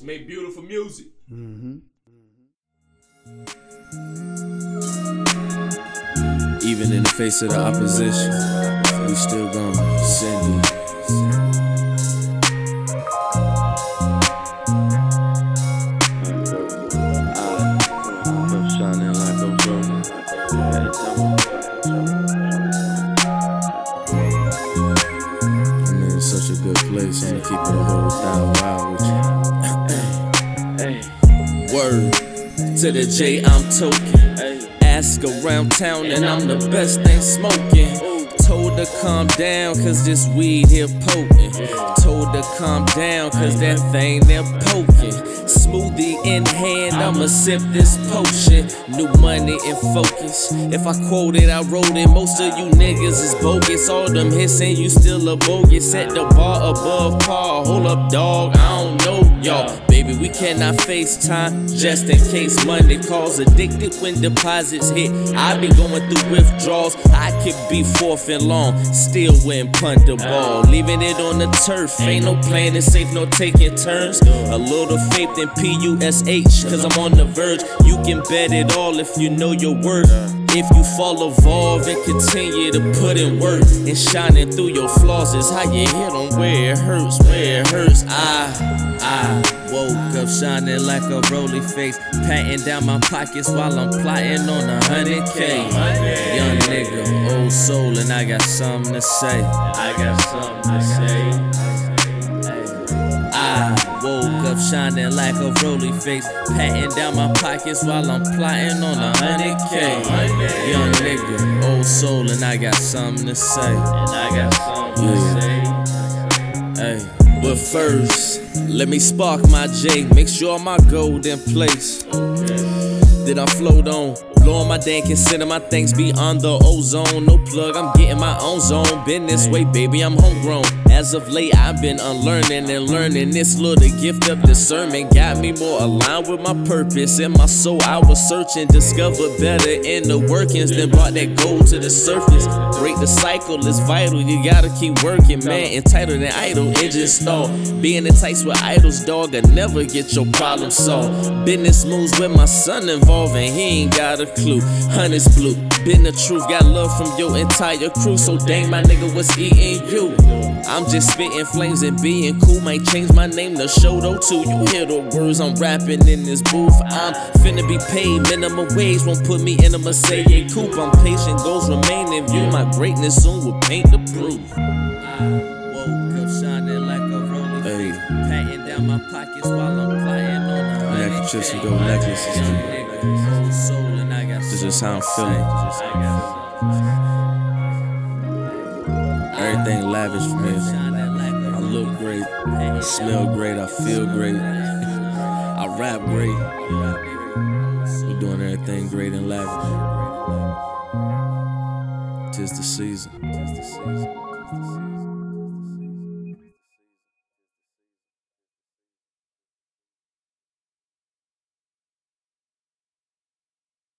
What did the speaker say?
make beautiful music. Even in the face of the opposition, we still gonna send it. Shining like a road. I'm in such a good place, I'ma keep it a whole $1,000 with you. Word to the J, I'm token. Ask around town and I'm the best thing smoking. Told her calm down cause this weed here potent. Told her calm down cause that thing there poking. Smoothie in hand, I'ma sip this potion. New money in focus. If I quote it, I wrote it. Most of you niggas is bogus. All them hits and you still a bogus. Set the bar above par. Hold up, dog, I don't know y'all. Baby, we cannot FaceTime just in case money calls. Addicted when deposits hit. I be going through withdrawals. I could be fourth and long, still win punt the ball. Leaving it on the turf. Ain't no playing it safe, no taking turns. A little faith in PUSH, cause I'm on the verge. You can bet it all if you know your worth. If you fall, evolve and continue to put in work. And shining through your flaws is how you hit on where it hurts, where it hurts. I woke up shining like a roly face, patting down my pockets while I'm plotting on 100K. Young nigga, old soul, and I got something to say. I woke up shining like a roly face, patting down my pockets while I'm plotting on 100K. Young nigga, old soul, and I got something to say. Hey, but first, let me spark my J, make sure my gold in place. Then I float on, blowing my day, consider my things beyond the ozone. No plug, I'm getting my own zone. Been this way, baby, I'm homegrown. As of late, I've been unlearning and learning. This little gift of discernment got me more aligned with my purpose. In my soul, I was searching, discovered better in the workings, then brought that gold to the surface. Break the cycle is vital, you gotta keep working, man. Entitled and idle, engine stall. Being enticed with idols, dog, I never get your problem solved. Business moves with my son involved, and he ain't got a clue. Honey's blue, been the truth, got love from your entire crew. So dang, my nigga, what's eating you? I'm just spitting flames and being cool. Might change my name to Shoto too. You hear the words I'm rapping in this booth. I'm finna be paid minimum wage, won't put me in a Mercedes coupe. I'm patient, goals remain in view. My greatness soon will paint the proof. I woke up shining like a roly face, patting down my pockets while I'm flying on the necklaces, you go necklaces. This is how I'm feeling. Everything lavish for me. I look great, I smell great, I feel great, I rap great. We're doing everything great and lavish. 'Tis the season.